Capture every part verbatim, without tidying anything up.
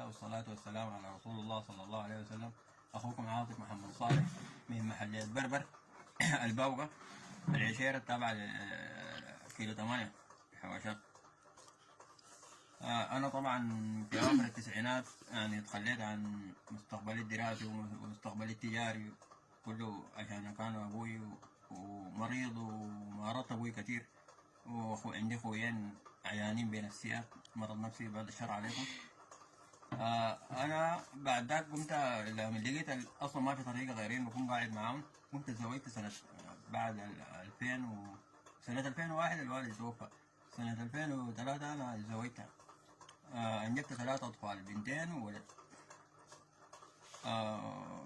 والصلاة والسلام على رسول الله صلى الله عليه وسلم. أخوكم عاطف محمد صالح من محلية بربر البوقة العشيرة التابعة لكيلو ثمانية حواشات. أنا طبعا في أواخر التسعينات يعني تخليت عن مستقبلي الدراسي ومستقبلي التجاري كله عشان كان أبوي ومريض ومرضت أبوي كتير، وعندي خوين عيانين بنفسيات مرض نفسي بعد الشر عليكم. آه انا بعد ذاك قمت لما لقيت اصلا ما في طريقه غير اني اكون قاعد معاهم، قمت تزوجت سنه بعد ألفين و سنه ألفين وواحد الوالد توفى. سنه ألفين وثلاثة انا تزوجتها. آه انجبت ثلاثه اطفال، بنتين وولد. آه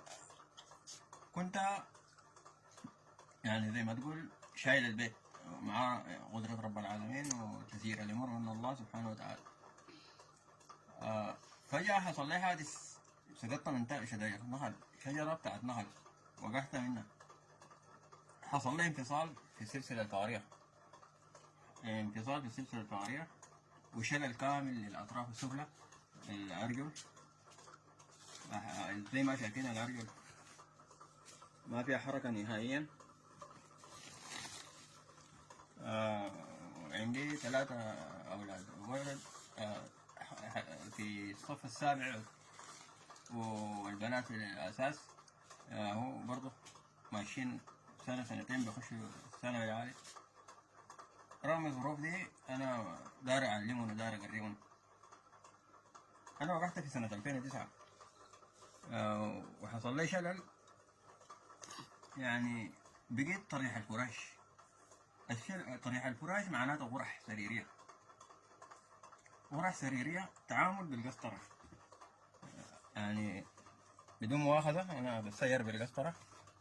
كنت يعني زي ما تقول شايل البيت مع قدرة رب العالمين وتسيير الأمور من الله سبحانه وتعالى. آه فجأة حصل لي حادث، سقطت من تحت شجرة نخل، شجرة بتاعت نخل وقعت منها. حصل لي انفصال في السلسلة الفقرية، انفصال في السلسلة الفقرية وشلل كامل للأطراف السفلى الأرجل. زي ما شايفين الأرجل ما فيها حركة نهائيا. آه عندي ثلاثة أولاد، ولد آه في الصف السابع والبنات في الأساس آه هو برضه ماشيين سنة سنتين بيخشوا الثانوي العالي. رغم الظروف دي أنا داري أعلمهم وداري أقريهم. أنا وقعت في سنة ألفين وتسعة آه وحصل لي شلل، يعني بقيت طريح الفراش. طريح الفراش معناته غرح سريرية. غرح سريرية تعامل بالقسطرة، يعني بدون مؤاخذة أنا بسير بالقسطرة،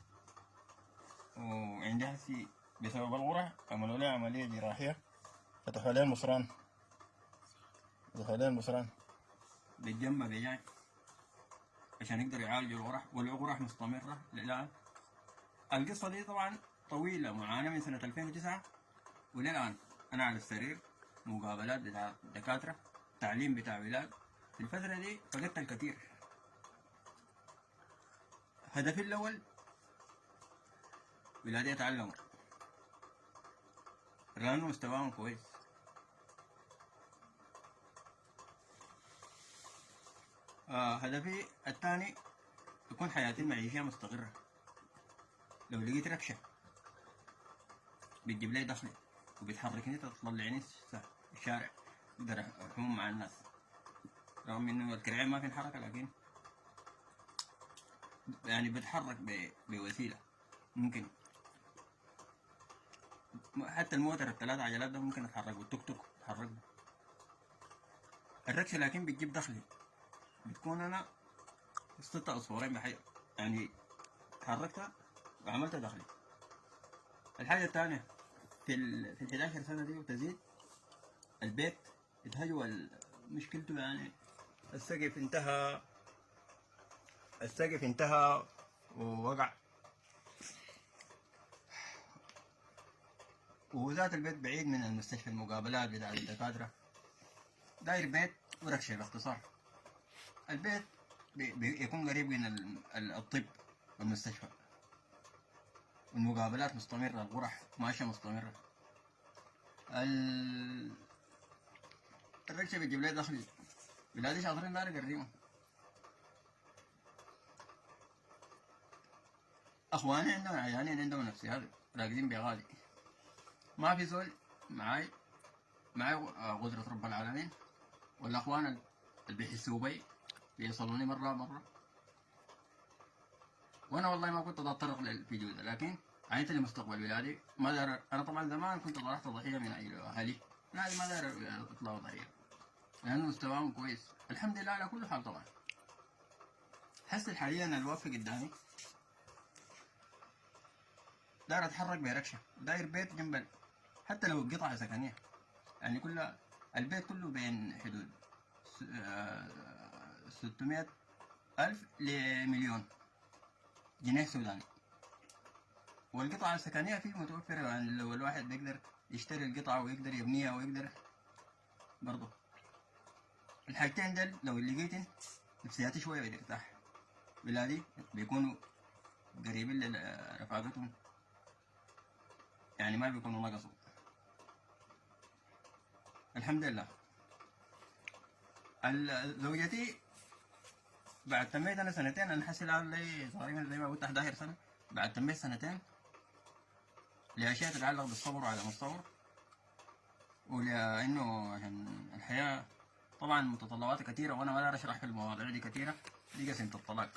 وعندي هسي بسبب الغرح عملوا لي عملية جراحية، فتحوا لي المصران، فتحوا لي المصران بالجنب بجاي عشان يقدروا يعالجوا الغرح، والغرح مستمرة للآن. القصة دي طبعا طويلة، معاناة من سنة ألفين وتسعة وللآن أنا على السرير، مقابلات بتاع دكاترة، تعليم بتاع ولاد. في الفترة دي فقدت الكثير. هدفي الأول ولادي يتعلموا لأنه مستواهم كويس. آه هدفي الثاني يكون حياتي المعيشية مستقرة. لو لقيت ركشة بتجيب لي دخلي وبتحركني تطلعني الشارع اقدر احوم مع الناس، رغم انه الكرعين ما في حركة، لكن يعني بتحرك بوسيلة ممكن. حتى الموتر الثلاث عجلات ده ممكن اتحرك، والتوك توك اتحرك. الركشة لكن بتجيب دخلي، بتكون انا ست اصفارين بحي، يعني تحركتها وعملت دخلي. الحاجة الثانية في ال في الحداشر سنة دي وتزيد البيت اتهجوا، مشكلته يعني السقف انتهى، السقف انتهى ووقع، وذات البيت بعيد من المستشفى المقابلات بتاع الدكاترة، داير بيت وركشة. باختصار البيت بيكون قريب من الطب والمستشفى، المقابلات مستمرة، الغرح ماشية مستمرة. ال... الركشة بتجيب لي دخل، ولادي شاطرين داري قريبهم. اخواني عندهم عيانين عندهم نفسيات راقدين بغالي. ما في زول معاي معاي قدرة رب العالمين، والاخوان اللي بيحسوا بي بيصلوني مرة مرة، وانا والله ما كنت اتطرق للفيديو ده، لكن عينت لمستقبل ولادي. ما دار انا طبعا زمان كنت طلعت ضحية من اهلي، لا ما دار اطلع ضحية لانه مستواهم كويس الحمد لله على كل حال. طبعا حسي حاليا الوقفة قدامي داير اتحرك بركشة، داير بيت جنب، حتى لو قطعة سكنية، يعني كل البيت كله بين حدود ستمائة ألف لمليون جنيه سوداني، والقطعة السكنية فيه متوفرة، يعني لو الواحد بيقدر يشتري القطعة ويقدر يبنيها ويقدر برضه. الحاجتين دل لو اللي لقيتن نفسياتي شوية بترتاح، بلادي بيكونوا قريبين لرفاقتهم، يعني ما بيكونوا نقصوا. الحمد لله. زوجتي بعد تميت انا سنتين، انا حاسس الان لي تقريبا زي ما قلت احد عشر سنه، بعد تميت سنتين لاشياء تتعلق بالصبر وعدم الصبر، ولانه عشان الحياه طبعا متطلباتها كثيره، وانا ما اقدر اشرح في المواضيع دي كثيره، دي قسمة الطلاق.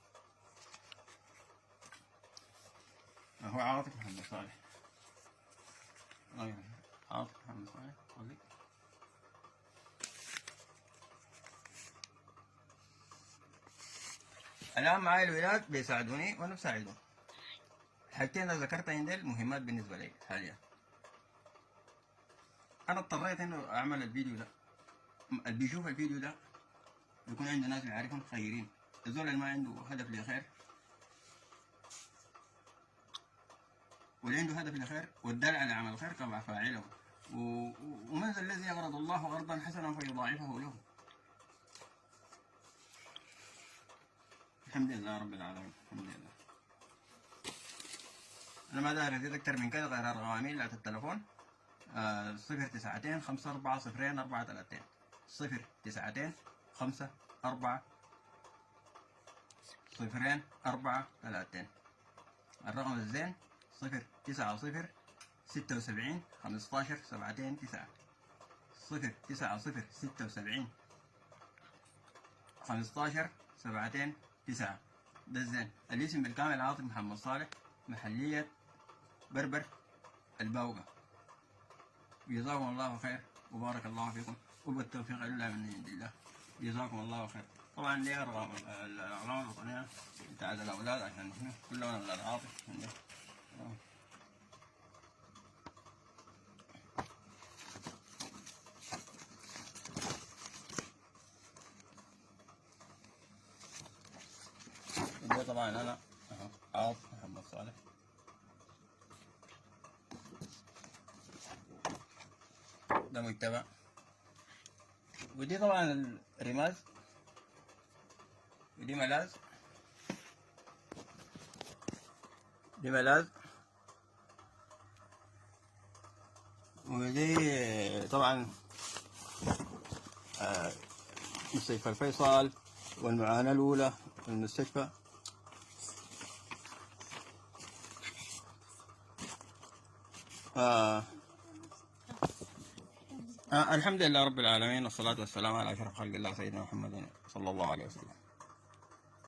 هو عاطف محمد صالح. عاطف محمد صالح طلق. الآن معاي الولاد بيساعدوني وأنا بساعدهم. الحاجتين اللي ذكرتها عندي مهمات بالنسبة لي حاليا. أنا اضطريت إنه أعمل الفيديو ده. اللي بيشوف الفيديو ده بيكون عنده ناس بيعرفهم خيرين. الزول اللي ما عنده هدف لخير واللي عنده هدف لخير والدال على عمل خير كما فاعله، ومن ذا الذي يقرض الله قرضا حسنا فيضاعفه له. الحمد لله رب العالمين. الحمد لله. أنا ما داير أزيد أكتر من كده غير الرواميل بتاعت التليفون. آه صفر تسعتين خمسة أربعة صفرين أربعة تلاتين. صفر تسعتين خمسة أربعة صفرين أربعة تلاتين. الرقم الزين صفر تسعة صفر ستة وسبعين خمستاشر سبعتين تسعة. صفر تسعة صفر ستة وسبعين خمستاشر سبعتين تسعة. ده الزين. الاسم بالكامل عاطف محمد صالح، محلية بربر البوقة. جزاكم الله خير وبارك الله فيكم وبالتوفيق إلا من عند الله. جزاكم الله خير. طبعا لي أرقام الأعلام الوطنية بتاعت الأولاد عشان هنا كلهم أولاد عاطف. طبعا أنا عاطف محمد صالح. ده مجتمع. ودي طبعا الرماز، ودي ملاذ، دي ملاذ، ودي طبعا آه مستشفى الفيصل والمعاناة الأولى والمستشفى. آه. آه الحمد لله رب العالمين، والصلاة والسلام على أشرف خلق الله سيدنا محمد صلى الله عليه وسلم.